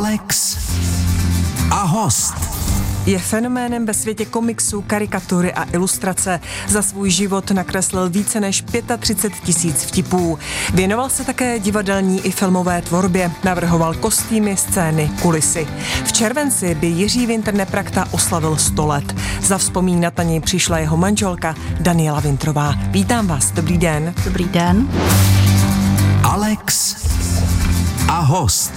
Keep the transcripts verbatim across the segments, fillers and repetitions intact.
Alex a host. Je fenoménem ve světě komiksu, karikatury a ilustrace. Za svůj život nakreslil více než třicet pět tisíc vtipů. Věnoval se také divadelní i filmové tvorbě. Navrhoval kostýmy, scény, kulisy. V červenci by Jiří Winter Neprachta oslavil sto let. Zavzpomínat na něj přišla jeho manželka Daniela Wintrová. Vítám vás, dobrý den. Dobrý den. Alex a host.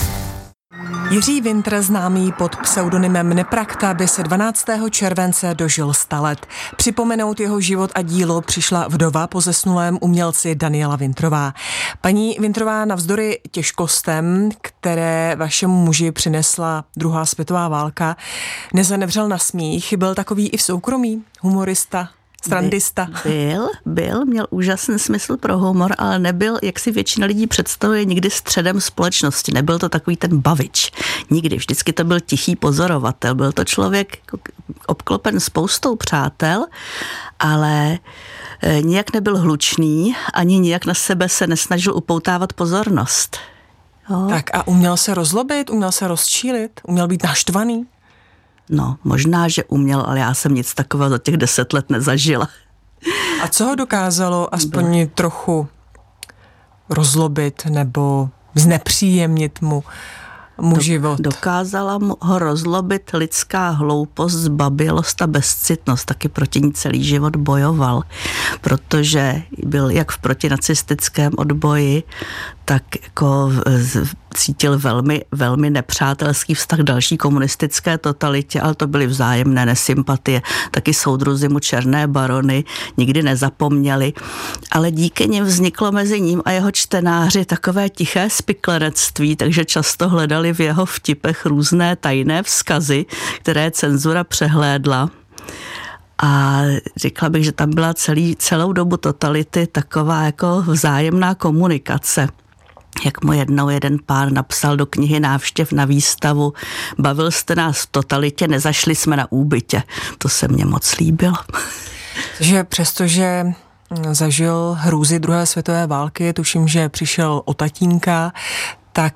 Jiří Winter, známý pod pseudonymem Neprachta, by se dvanáctého července dožil sta let. Připomenout jeho život a dílo přišla vdova po zesnulém umělci Daniela Wintrová. Paní Wintrová, navzdory těžkostem, které vašemu muži přinesla druhá světová válka, nezanevřel na smích, byl takový i v soukromí, humorista, strandista. Byl, byl, měl úžasný smysl pro humor, ale nebyl, jak si většina lidí představuje, nikdy středem společnosti. Nebyl to takový ten bavič. Nikdy. Vždycky to byl tichý pozorovatel. Byl to člověk obklopen spoustou přátel, ale nijak nebyl hlučný, ani nijak na sebe se nesnažil upoutávat pozornost. Jo. Tak a uměl se rozlobit, uměl se rozčílit, uměl být naštvaný? No, možná, že uměl, ale já jsem nic takového za těch deset let nezažila. A co ho dokázalo aspoň Byl. trochu rozlobit nebo znepříjemnit mu, mu Do, život? Dokázala mu ho rozlobit lidská hloupost, zbabělost a bezcitnost. Taky proti ní celý život bojoval, protože byl jak v protinacistickém odboji, tak jako cítil velmi, velmi nepřátelský vztah k další komunistické totalitě, ale to byly vzájemné nesympatie. Taky soudruzi mu černé barony nikdy nezapomněli, ale díky nim vzniklo mezi ním a jeho čtenáři takové tiché spiklenectví, takže často hledali v jeho vtipech různé tajné vzkazy, které cenzura přehlédla. A řekla bych, že tam byla celý, celou dobu totality taková jako vzájemná komunikace. Jak mu jednou jeden pán napsal do knihy Návštěv na výstavu: bavil jste nás v totalitě, nezašli jsme na úbytě. To se mně moc líbilo. Takže přestože zažil hrůzy druhé světové války, tuším, že přišel o tatínka, tak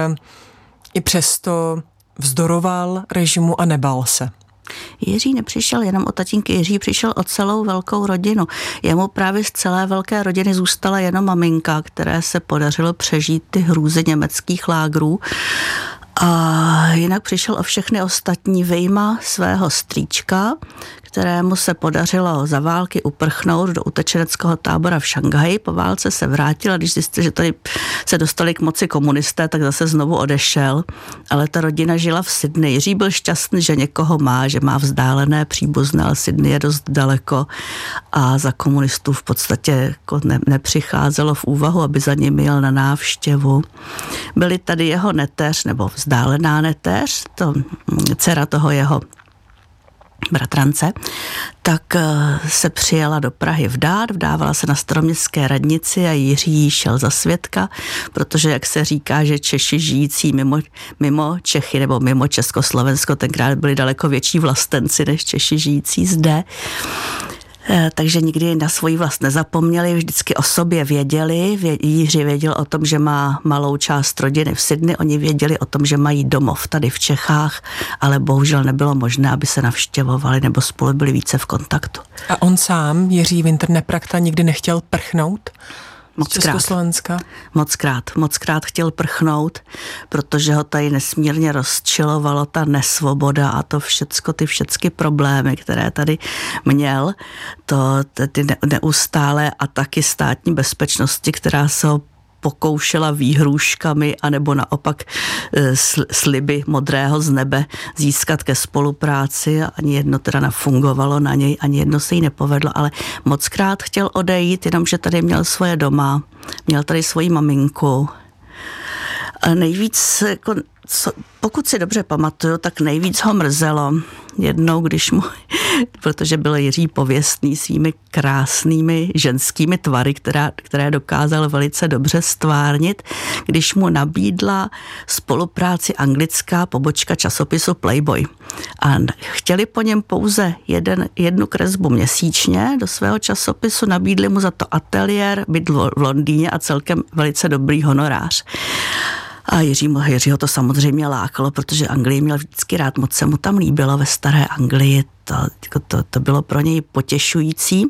i přesto vzdoroval režimu a nebál se. Jiří nepřišel jenom o tatínky, Jiří přišel o celou velkou rodinu. Jemu právě z celé velké rodiny zůstala jenom maminka, které se podařilo přežít ty hrůzy německých lágrů. A jinak přišel o všechny ostatní, vyjma svého strýčka, kterému se podařilo za války uprchnout do utečeneckého tábora v Šanghaji. Po válce se vrátil a když zjistil, že tady se dostali k moci komunisté, tak zase znovu odešel. Ale ta rodina žila v Sydney. Jiří byl šťastný, že někoho má, že má vzdálené příbuzné, ale Sydney je dost daleko a za komunistů v podstatě jako ne, nepřicházelo v úvahu, aby za ním jel na návštěvu. Byli tady jeho neteř, nebo vzdálená neteř, to dcera toho jeho bratrance, tak se přijela do Prahy vdát, vdávala se na staroměstské radnici a Jiří šel za svědka, protože, jak se říká, že Češi žijící mimo, mimo Čechy nebo mimo Československo tenkrát byli daleko větší vlastenci než Češi žijící zde. Takže nikdy na svoji vlast nezapomněli, vždycky o sobě věděli. Jiří věděl o tom, že má malou část rodiny v Sydney, oni věděli o tom, že mají domov tady v Čechách, ale bohužel nebylo možné, aby se navštěvovali nebo spolu byli více v kontaktu. A on sám, Jiří Winter Neprachta, nikdy nechtěl prchnout? Mockrát. Mockrát, mockrát chtěl prchnout, protože ho tady nesmírně rozčilovalo ta nesvoboda a to všecko, ty všechny problémy, které tady měl, to ty neustálé ataky státní bezpečnosti, která se ho pokoušela výhrůžkami anebo naopak sliby modrého z nebe získat ke spolupráci a ani jedno teda nefungovalo na něj, ani jedno se jí nepovedlo, ale mockrát chtěl odejít, jenomže tady měl svoje doma, měl tady svoji maminku. A nejvíc, jako, co, pokud si dobře pamatuju, tak nejvíc ho mrzelo jednou, když mu, protože byl Jiří pověstný svými krásnými ženskými tvary, která, které dokázal velice dobře stvárnit, když mu nabídla spolupráci anglická pobočka časopisu Playboy. A chtěli po něm pouze jeden, jednu kresbu měsíčně do svého časopisu, nabídli mu za to ateliér, bydl v Londýně a celkem velice dobrý honorář. A Jiřímu, Jiřího to samozřejmě lákalo, protože Anglii měl vždycky rád, moc se mu tam líbilo ve staré Anglii, to, to, to bylo pro něj potěšující,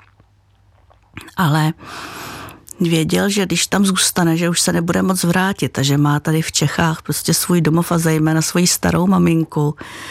ale věděl, že když tam zůstane, že už se nebude moc vrátit a že má tady v Čechách prostě svůj domov a zejména svoji starou maminku,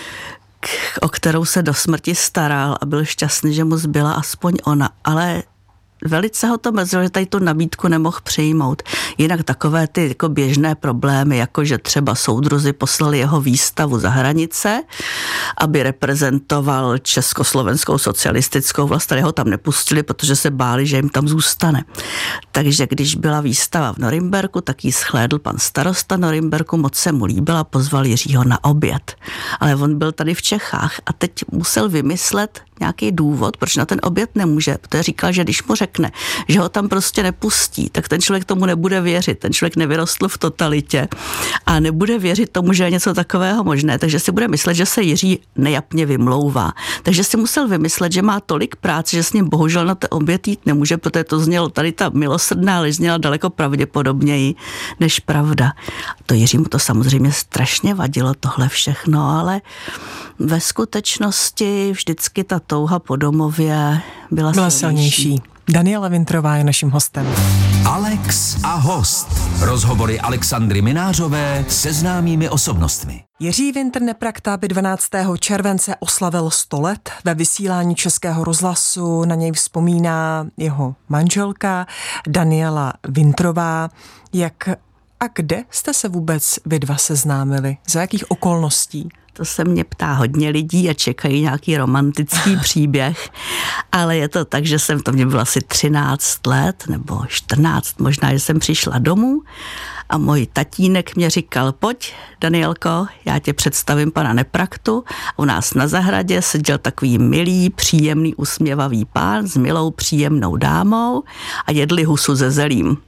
o kterou se do smrti staral a byl šťastný, že mu zbyla aspoň ona, ale velice ho to mrzelo, že tady tu nabídku nemohl přijmout. Jinak takové ty jako běžné problémy, jako že třeba soudruzi poslali jeho výstavu za hranice, aby reprezentoval československou socialistickou vlast, ale ho tam nepustili, protože se báli, že jim tam zůstane. Takže když byla výstava v Norimberku, tak ji shlédl pan starosta Norimberku, moc se mu líbila, pozval Jiřího na oběd. Ale on byl tady v Čechách a teď musel vymyslet nějaký důvod, proč na ten oběd nemůže, protože říkal, že když mu řekne, že ho tam prostě nepustí, tak ten člověk tomu nebude věřit. Ten člověk nevyrostl v totalitě a nebude věřit tomu, že je něco takového možné, takže si bude myslet, že se Jiří nejapně vymlouvá. Takže si musel vymyslet, že má tolik práce, že s ním bohužel na ten oběd jít nemůže, protože to znělo tady ta milosrdná, ale zněla daleko pravděpodobněji než pravda. To Jiřímu to samozřejmě strašně vadilo tohle všechno, ale ve skutečnosti vždycky ta touha po domově byla, byla silnější. silnější. Daniela Wintrová je naším hostem. Alex a host. Rozhovory Alexandry Minářové se známými osobnostmi. Jiří Wintr Neprakta by dvanáctého července oslavil sto let. Ve vysílání Českého rozhlasu na něj vzpomíná jeho manželka Daniela Wintrová. Jak a kde jste se vůbec vy dva seznámili? Za jakých okolností? To se mě ptá hodně lidí a čekají nějaký romantický příběh, ale je to tak, že jsem, to mě bylo asi třináct let nebo čtrnáct, možná, že jsem přišla domů a můj tatínek mě říkal, pojď Danielko, já tě představím pana Nepraktu. U nás na zahradě seděl takový milý, příjemný, usměvavý pán s milou, příjemnou dámou a jedli husu ze zelím.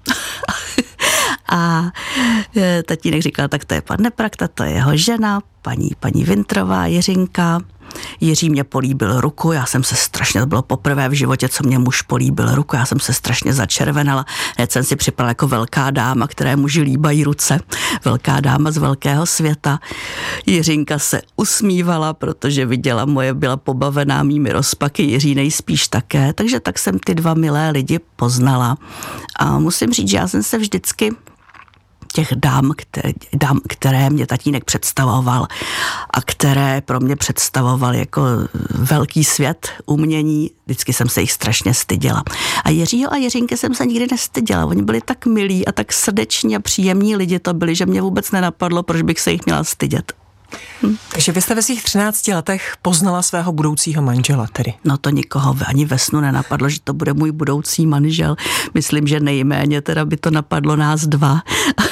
A tatínek říkal, tak to je pan Neprakta, to je jeho žena, paní, paní Wintrová, Jiřinka. Jiří mě políbil ruku, já jsem se strašně, to bylo poprvé v životě, co mě muž políbil ruku, já jsem se strašně začervenala, hned jsem si připadala jako velká dáma, které muži líbají ruce, velká dáma z velkého světa. Jiřinka se usmívala, protože viděla moje, byla pobavená mými rozpaky, Jiří nejspíš také, takže tak jsem ty dva milé lidi poznala. A musím říct, že já jsem se vždycky těch dám, které, dám, které mě tatínek představoval a které pro mě představoval jako velký svět umění, vždycky jsem se jich strašně styděla. A Jiřího a Jiřinky jsem se nikdy nestyděla. Oni byli tak milí a tak srdeční a příjemní lidi to byli, že mě vůbec nenapadlo, proč bych se jich měla stydět. Hm. Takže vy jste ve svých třinácti letech poznala svého budoucího manžela tedy? No to nikoho ani ve snu nenapadlo, že to bude můj budoucí manžel. Myslím, že nejméně teda by to napadlo nás dva.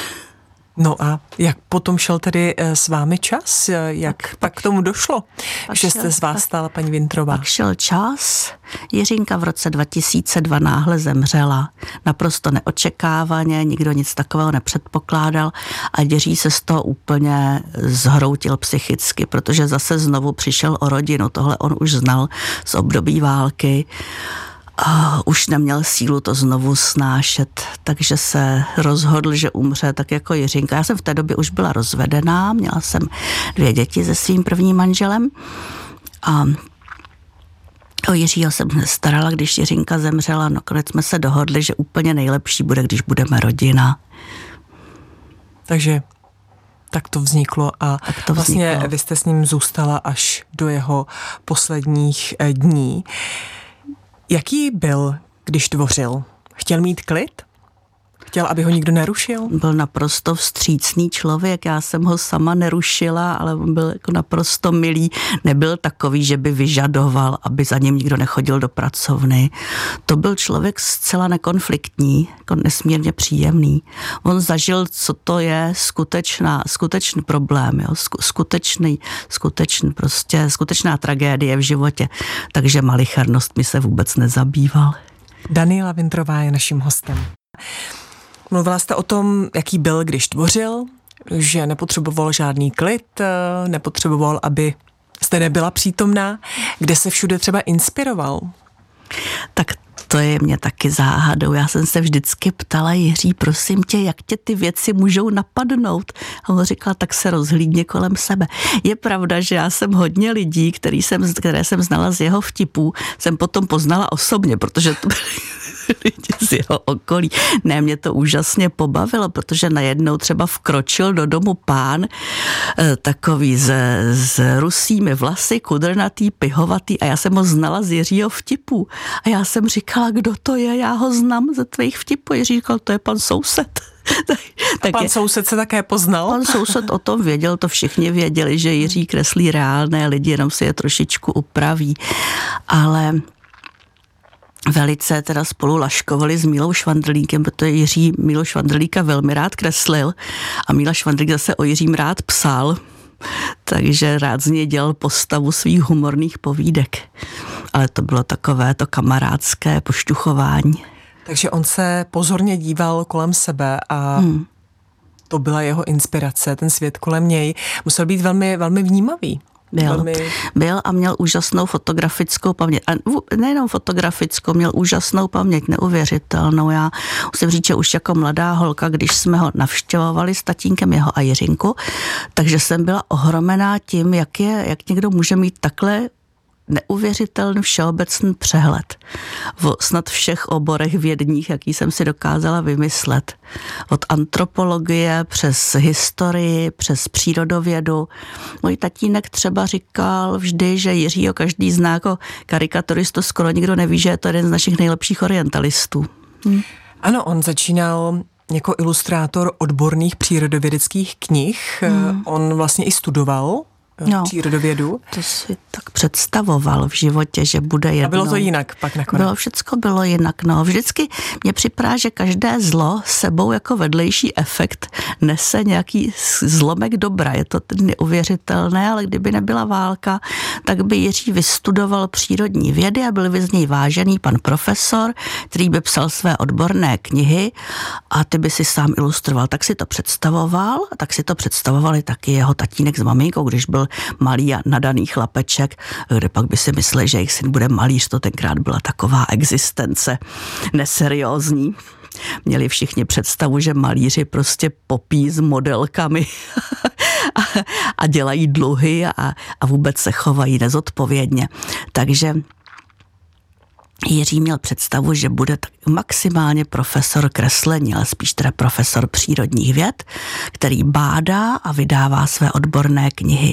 No a jak potom šel tedy s vámi čas? Jak pak, pak k tomu došlo, že jste z vás stala paní Wintrová? Pak šel čas. Jiřinka v roce dva tisíce dva náhle zemřela. Naprosto neočekávaně, nikdo nic takového nepředpokládal a Jiří se z toho úplně zhroutil psychicky, protože zase znovu přišel o rodinu. Tohle on už znal z období války. A už neměl sílu to znovu snášet, takže se rozhodl, že umře tak jako Jiřinka. Já jsem v té době už byla rozvedená, měla jsem dvě děti se svým prvním manželem a o Jiřího jsem starala, když Jiřinka zemřela. Nakonec jsme se dohodli, že úplně nejlepší bude, když budeme rodina. Takže tak to vzniklo a tak to vlastně vzniklo. Vy jste s ním zůstala až do jeho posledních dní. Jaký byl, když tvořil? Chtěl mít klid? Chtěl, aby ho nikdo nerušil? Byl naprosto vstřícný člověk, já jsem ho sama nerušila, ale on byl jako naprosto milý. Nebyl takový, že by vyžadoval, aby za ním nikdo nechodil do pracovny. To byl člověk zcela nekonfliktní, jako nesmírně příjemný. On zažil, co to je skutečná, skutečný problém, jo? Skutečný, skutečný, prostě skutečná tragédie v životě. Takže malichernost mi se vůbec nezabýval. Daniela Wintrová je naším hostem. Mluvila jste o tom, jaký byl, když tvořil, že nepotřeboval žádný klid, nepotřeboval, aby jste nebyla přítomná, kde se všude třeba inspiroval. Tak To je mě taky záhadou. Já jsem se vždycky ptala, Jiří, prosím tě, jak tě ty věci můžou napadnout? A on říkal, tak se rozhlídni kolem sebe. Je pravda, že já jsem hodně lidí, který jsem, které jsem znala z jeho vtipů, jsem potom poznala osobně, protože to byly lidi z jeho okolí. Ne, mě to úžasně pobavilo, protože najednou třeba vkročil do domu pán takový s, s rusými vlasy, kudrnatý, pihovatý a já jsem ho znala z Jiřího vtipů. A já jsem říkala, kdo to je, já ho znám ze tvých vtipů. Jiří říkal, to je pan soused. A pan je, soused se také poznal? Pan soused o tom věděl, to všichni věděli, že Jiří kreslí reálné lidi, jenom si je trošičku upraví. Ale velice teda spolu laškovali s Mílou Švandrlíkem, protože Jiří Mílo Švandrlíka velmi rád kreslil a Míla Švandrlík zase o Jiřím rád psal, takže rád z něj dělal postavu svých humorných povídek. Ale to bylo takové to kamarádské pošťuchování. Takže on se pozorně díval kolem sebe a hmm. to byla jeho inspirace, ten svět kolem něj. Musel být velmi, velmi vnímavý. Byl. Velmi... Byl a měl úžasnou fotografickou paměť. A nejenom fotografickou, měl úžasnou paměť, neuvěřitelnou. Já musím říct, že už jako mladá holka, když jsme ho navštěvovali s tatínkem jeho a Jiřinku, takže jsem byla ohromená tím, jak, je, jak někdo může mít takhle neuvěřitelný všeobecný přehled o snad všech oborech vědních, jaký jsem si dokázala vymyslet. Od antropologie přes historii, přes přírodovědu. Můj tatínek třeba říkal vždy, že Jiřího každý zná jako karikaturistu, skoro nikdo neví, že je to jeden z našich nejlepších orientalistů. Hm. Ano, on začínal jako ilustrátor odborných přírodovědeckých knih. Hmm. On vlastně i studoval no, přírodovědu. To si tak představoval v životě, že bude jednou. A bylo to jinak pak nakonec? Bylo, všecko bylo jinak, no. Vždycky mě připadá, že každé zlo sebou jako vedlejší efekt nese nějaký zlomek dobra. Je to neuvěřitelné, ale kdyby nebyla válka, tak by Jiří vystudoval přírodní vědy a byl by z něj vážený pan profesor, který by psal své odborné knihy a ty by si sám ilustroval. Tak si to představoval a tak si to představovali taky jeho tatínek s maminkou, když byl malý a nadaný chlapeček, kde pak by si mysleli, že jejich syn bude malíř, to tenkrát byla taková existence neseriózní. Měli všichni představu, že malíři prostě popí s modelkami a, a dělají dluhy a, a vůbec se chovají nezodpovědně. Takže Jiří měl představu, že bude tak maximálně profesor kreslení, ale spíš teda profesor přírodních věd, který bádá a vydává své odborné knihy.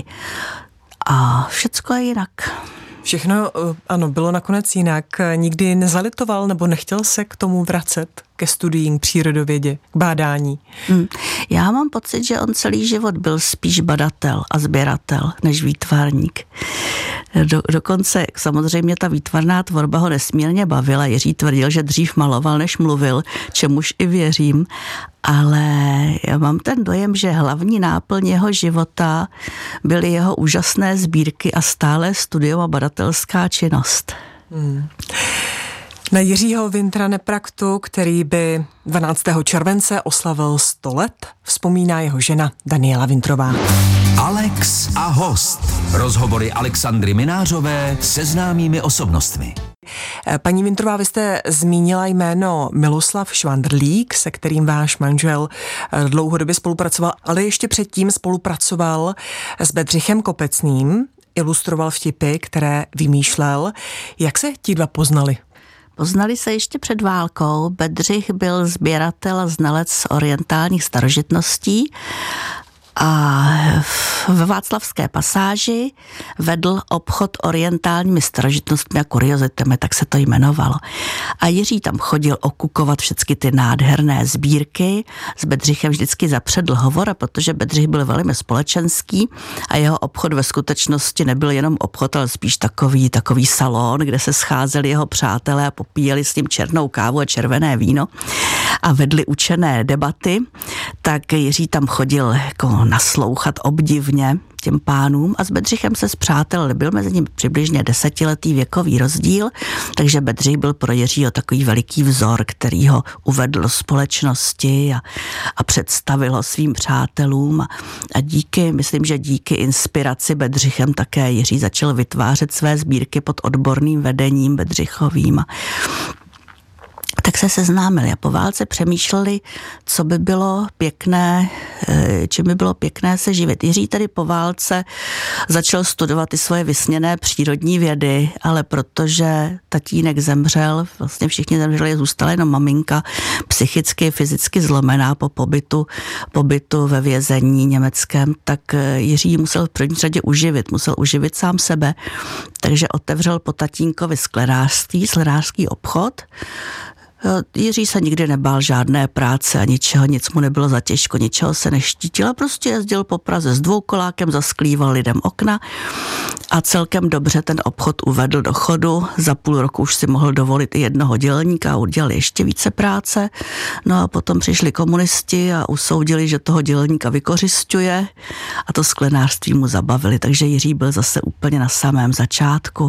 A všecko je jinak. Všechno, ano, bylo nakonec jinak. Nikdy nezalitoval nebo nechtěl se k tomu vracet, ke studiím, přírodovědě, k bádání? Hmm. Já mám pocit, že on celý život byl spíš badatel a sběratel, než výtvarník. Do, dokonce samozřejmě ta výtvarná tvorba ho nesmírně bavila. Jiří tvrdil, že dřív maloval, než mluvil, čemuž i věřím. Ale já mám ten dojem, že hlavní náplň jeho života byly jeho úžasné sbírky a stále studium a badatelská činnost. Hmm. Na Jiřího Wintra Nepraktu, který by dvanáctého července oslavil sto let, vzpomíná jeho žena Daniela Wintrová. Alex a host. Rozhovory Alexandry Minářové se známými osobnostmi. Paní Wintrová, vy jste zmínila jméno Miloslav Švandrlík, se kterým váš manžel dlouhodobě spolupracoval, ale ještě předtím spolupracoval s Bedřichem Kopecným, ilustroval vtipy, které vymýšlel. Jak se ti dva poznali? Poznali se ještě před válkou. Bedřich byl sběratel a znalec orientálních starožitností a ve Václavské pasáži vedl obchod orientálními starožitnostmi a kuriozitami, tak se to jmenovalo. A Jiří tam chodil okukovat všechny ty nádherné sbírky. S Bedřichem vždycky zapředl hovor, protože Bedřich byl velmi společenský a jeho obchod ve skutečnosti nebyl jenom obchod, ale spíš takový, takový salon, kde se scházeli jeho přátelé a popíjeli s ním černou kávu a červené víno a vedli učené debaty. Tak Jiří tam chodil jako naslouchat obdivně těm pánům a s Bedřichem se spřátelil. Byl mezi nimi přibližně desetiletý věkový rozdíl, takže Bedřich byl pro Jiřího takový veliký vzor, který ho uvedl do společnosti a, a představil ho svým přátelům. A, a díky, myslím, že díky inspiraci Bedřichem také Jiří začal vytvářet své sbírky pod odborným vedením Bedřichovým. tak se seznámili a po válce přemýšleli, co by bylo pěkné, čím by bylo pěkné se živit. Jiří tedy po válce začal studovat ty svoje vysněné přírodní vědy, ale protože tatínek zemřel, vlastně všichni zemřeli, zůstala jenom maminka, psychicky, fyzicky zlomená po pobytu, pobytu ve vězení německém, tak Jiří musel v první řadě uživit, musel uživit sám sebe, takže otevřel po tatínkovi sklenářství, sklenářský obchod. Jiří se nikdy nebál žádné práce a ničeho, nic mu nebylo za těžko, ničeho se neštítil a prostě jezdil po Praze s dvoukolákem, zasklíval lidem okna a celkem dobře ten obchod uvedl do chodu. Za půl roku už si mohl dovolit i jednoho dělníka a udělal ještě více práce. No a potom přišli komunisti a usoudili, že toho dělníka vykořisťuje a to sklenářství mu zabavili, takže Jiří byl zase úplně na samém začátku.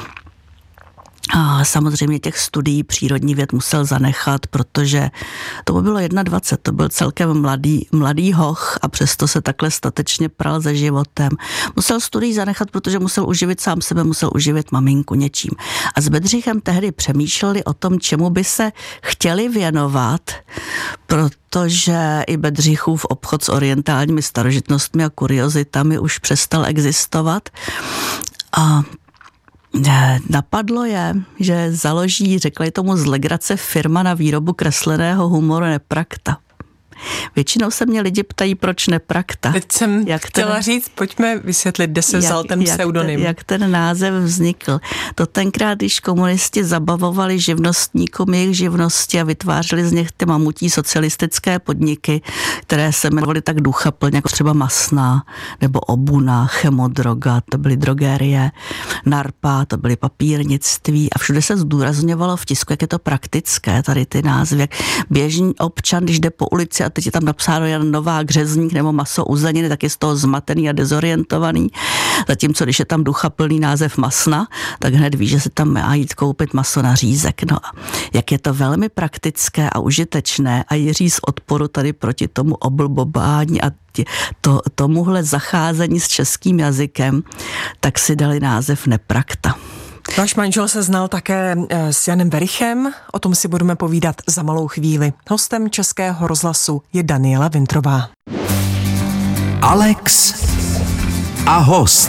A samozřejmě těch studií přírodní věd musel zanechat, protože to mu bylo dvacet jedna, to byl celkem mladý, mladý hoch a přesto se takhle statečně pral se životem. Musel studii zanechat, protože musel uživit sám sebe, musel uživit maminku něčím. A s Bedřichem tehdy přemýšleli o tom, čemu by se chtěli věnovat, protože i Bedřichův obchod s orientálními starožitnostmi a kuriozitami už přestal existovat. A napadlo je, že založí, řekli tomu z legrace, firma na výrobu kresleného humoru Neprakta. Většinou se mě lidi ptají, proč Neprakta. Teď jsem jak chtěla ten, říct, pojďme vysvětlit, kde se vzal jak, ten pseudonym. Jak, jak ten název vznikl. To tenkrát, když komunisti zabavovali živnostníkům jejich živnosti a vytvářeli z nich ty mamutí socialistické podniky, které se jmenovaly tak duchaplně, jako třeba Masná, nebo Obuna, Chemodroga, to byly drogérie, Narpa, to byly papírnictví a všude se zdůrazňovalo v tisku, jak je to praktické, tady ty názvy, jak běžný občan, když jde po ulici a teď je tam napsáno jen Novák Řezník nebo maso u Zeniny, tak je z toho zmatený a dezorientovaný. Zatímco, když je tam duchaplný název Masna, tak hned ví, že se tam má jít koupit maso na řízek. No a jak je to velmi praktické a užitečné a Jiří z odporu tady proti tomu oblbobání a to, tomuhle zacházení s českým jazykem, tak si dali název Neprakta. Váš manžel se znal také s Janem Werichem, o tom si budeme povídat za malou chvíli. Hostem Českého rozhlasu je Daniela Vintrová. Alex a host.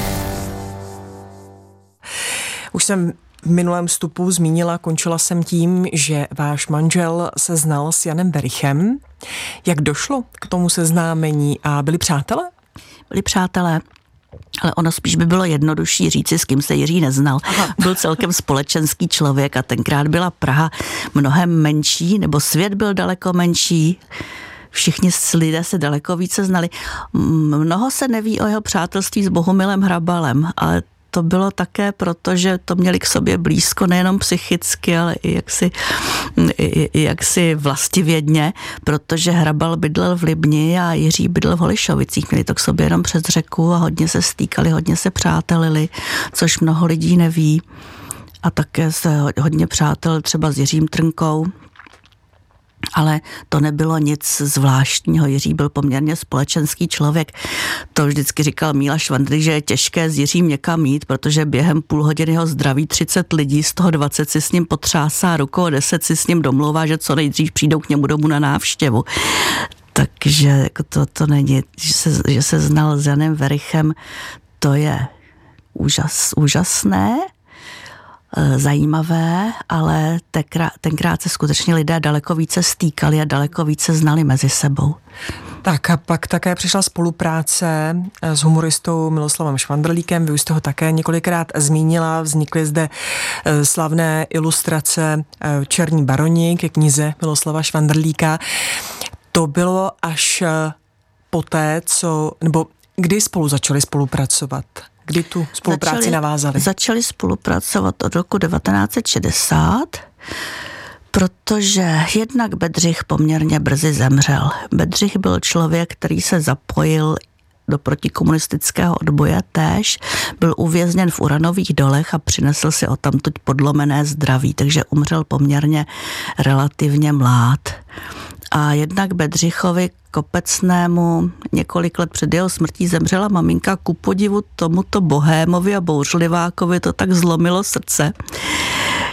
Už jsem v minulém vstupu zmínila, končila jsem tím, že váš manžel se znal s Janem Werichem. Jak došlo k tomu seznámení a byli přátelé? Byli přátelé. Ale ono spíš by bylo jednodušší říci, s kým se Jiří neznal. Aha. Byl celkem společenský člověk a tenkrát byla Praha mnohem menší, nebo svět byl daleko menší. Všichni lidé se daleko více znali. Mnoho se neví o jeho přátelství s Bohumilem Hrabalem, ale to bylo také proto, že to měli k sobě blízko nejenom psychicky, ale i jaksi, i, i jaksi vlastivědně, protože Hrabal bydlel v Libni a Jiří bydlel v Holišovicích. Měli to k sobě jenom přes řeku a hodně se stýkali, hodně se přátelili, což mnoho lidí neví. A také se hodně přátel třeba s Jiřím Trnkou. Ale to nebylo nic zvláštního. Jiří byl poměrně společenský člověk. To vždycky říkal Míla Švandry, že je těžké s Jiřím někam jít, protože během půl hodiny ho zdraví třicet lidí, z toho dvacet si s ním potřásá rukou a deset si s ním domlouvá, že co nejdřív přijdou k němu domů na návštěvu. Takže jako to, to není, že se, že se znal s Janem Werichem, to je úžas, úžasné, zajímavé, ale tenkrát se skutečně lidé daleko více stýkali a daleko více znali mezi sebou. Tak a pak také přišla spolupráce s humoristou Miloslavem Švandrlíkem, vy už jste ho také několikrát zmínila, vznikly zde slavné ilustrace Černí baroni ke knize Miloslava Švandrlíka. To bylo až poté, co, nebo kdy spolu začali spolupracovat? Kdy tu spolupráci začali, navázali? Začali spolupracovat od roku devatenáct set šedesát, protože jednak Bedřich poměrně brzy zemřel. Bedřich byl člověk, který se zapojil do protikomunistického odboje též, byl uvězněn v uranových dolech a přinesl si odtamtud podlomené zdraví, takže umřel poměrně relativně mlád. A jednak Bedřichovi Kopecnému několik let před jeho smrtí zemřela maminka, ku podivu tomuto bohémovi a bouřlivákovi to tak zlomilo srdce,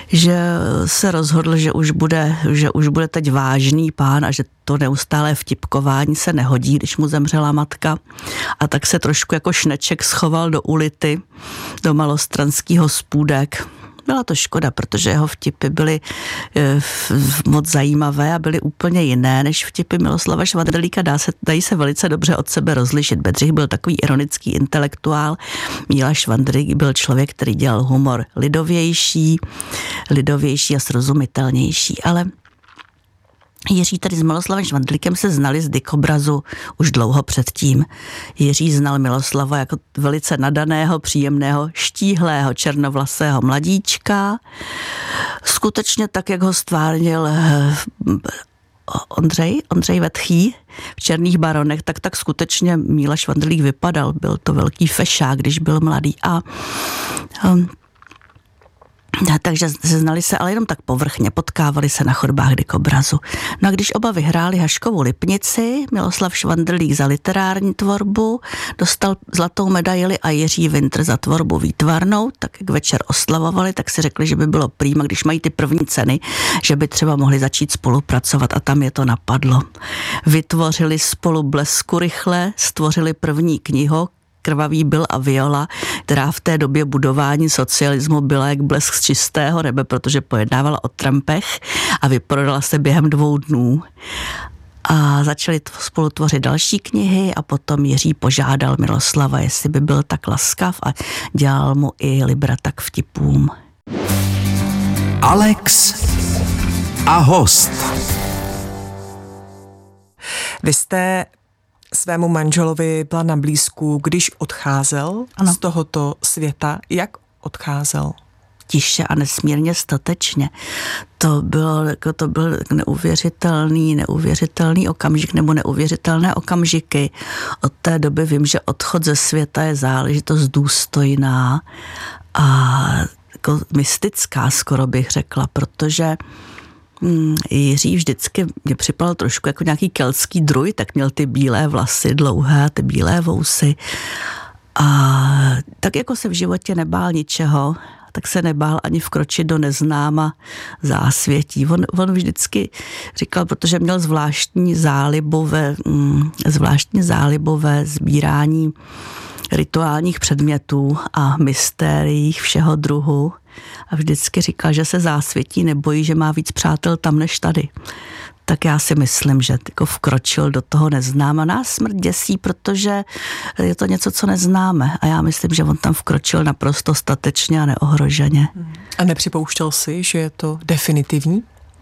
že se rozhodl, že už bude, že už bude teď vážný pán a že to neustálé vtipkování se nehodí, když mu zemřela matka. A tak se trošku jako šneček schoval do ulity, do malostranských spůdek. Byla to škoda, protože jeho vtipy byly e, moc zajímavé a byly úplně jiné než vtipy Miloslava Švandrlíka. Dá se, dají se velice dobře od sebe rozlišit. Bedřich byl takový ironický intelektuál, Míla Švandrlík byl člověk, který dělal humor lidovější, lidovější a srozumitelnější, ale Jiří tady s Miloslavem Švandrlíkem se znali z dykobrazu už dlouho předtím. Jiří znal Miloslava jako velice nadaného, příjemného, štíhlého, černovlasého mladíčka. Skutečně tak, jak ho stvárnil Ondřej, Ondřej Vetchý v Černých baronech, tak tak skutečně Míla Švandrlík vypadal. Byl to velký fešák, když byl mladý. A um, takže se znali se, ale jenom tak povrchně, potkávali se na chodbách dykobrazu. No a když oba vyhráli Haškovu Lipnici, Miloslav Švandrlík za literární tvorbu, dostal zlatou medaili a Jiří Winter za tvorbu výtvarnou, tak jak večer oslavovali, tak si řekli, že by bylo prýma, když mají ty první ceny, že by třeba mohli začít spolupracovat a tam je to napadlo. Vytvořili spolu Blesku rychle, stvořili první knihu, Krvavý byl a Viola, která v té době budování socialismu byla jak blesk z čistého nebe, protože pojednávala o trampech a vyprodala se během dvou dnů. A začali spolu tvořit další knihy a potom Jiří požádal Miloslava, jestli by byl tak laskav a dělal mu i librata k vtipům. Alex a host. Vy jste svému manželovi byla na blízku, když odcházel ano. z tohoto světa. Jak odcházel? Tiše a nesmírně statečně. To bylo, jako to byl neuvěřitelný, neuvěřitelný okamžik nebo neuvěřitelné okamžiky. Od té doby vím, že odchod ze světa je záležitost důstojná a jako mystická, skoro bych řekla, protože Jiří vždycky mě připadal trošku jako nějaký keltský druid, tak měl ty bílé vlasy dlouhé, ty bílé vousy a tak jako se v životě nebál ničeho, tak se nebál ani vkročit do neznáma zásvětí. On, on vždycky říkal, protože měl zvláštní zálibové, zvláštní zálibové sbírání rituálních předmětů a mystérií všeho druhu a vždycky říkal, že se zásvětí nebojí, že má víc přátel tam než tady. Tak já si myslím, že jako vkročil do toho neznáma. Nás smrt děsí, protože je to něco, co neznáme a já myslím, že on tam vkročil naprosto statečně a neohroženě. A nepřipouštěl si, že je to definitivní?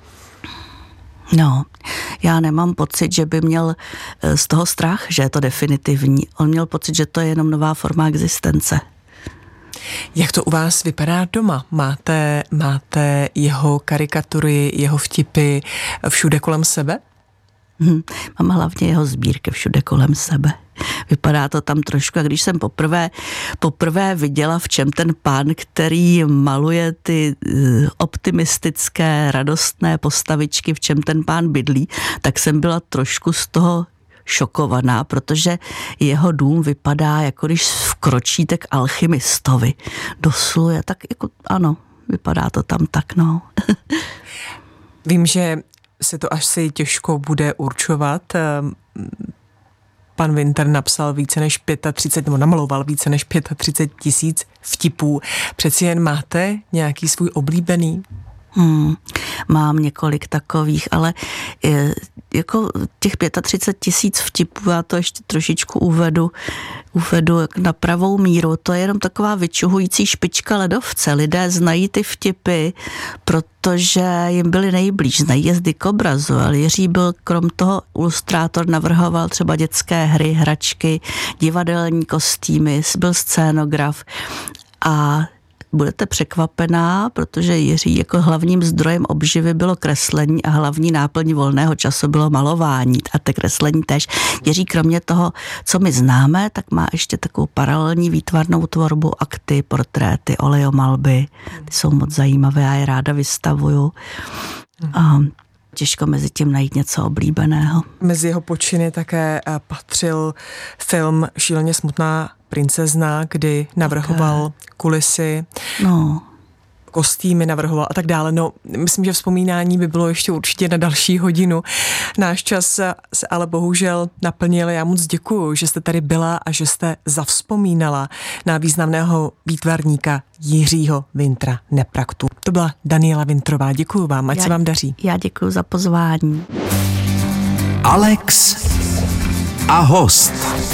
No, já nemám pocit, že by měl z toho strach, že je to definitivní. On měl pocit, že to je jenom nová forma existence. Jak to u vás vypadá doma? Máte, máte jeho karikatury, jeho vtipy všude kolem sebe? Hmm, mám hlavně jeho sbírky všude kolem sebe. Vypadá to tam trošku, a když jsem poprvé, poprvé viděla, v čem ten pán, který maluje ty optimistické, radostné postavičky, v čem ten pán bydlí, tak jsem byla trošku z toho šokovaná, protože jeho dům vypadá, jako když vkročíte k alchymistovi. Dosluje, tak jako ano, vypadá to tam tak, no. Vím, že se to asi těžko bude určovat. Pan Winter napsal více než třicet pět, nebo namaloval více než třicet pět tisíc vtipů. Přeci jen máte nějaký svůj oblíbený? Hmm, mám několik takových, ale je, jako těch třicet pět tisíc vtipů, já to ještě trošičku uvedu, uvedu na pravou míru. To je jenom taková vyčuhující špička ledovce. Lidé znají ty vtipy, protože jim byli nejblíž, znají je z dykobrazu, ale Jiří byl krom toho ilustrátor, navrhoval třeba dětské hry, hračky, divadelní kostýmy, byl scénograf a budete překvapená, protože Jiří jako hlavním zdrojem obživy bylo kreslení a hlavní náplň volného času bylo malování a te kreslení též. Jiří kromě toho, co my známe, tak má ještě takovou paralelní výtvarnou tvorbu, akty, portréty, olejomalby. Ty jsou moc zajímavé, já je ráda vystavuju. A těžko mezi tím najít něco oblíbeného. Mezi jeho počiny také patřil film Šíleně smutná princezna, kdy navrhoval kulisy. No. kostýmy navrhoval a tak dále. No, myslím, že vzpomínání by bylo ještě určitě na další hodinu. Náš čas se ale bohužel naplnil. Já moc děkuju, že jste tady byla a že jste zavzpomínala na významného výtvarníka Jiřího Wintra Nepraktu. To byla Daniela Wintrová. Děkuju vám, ať já, se vám daří. Já děkuju za pozvání. Alex a host.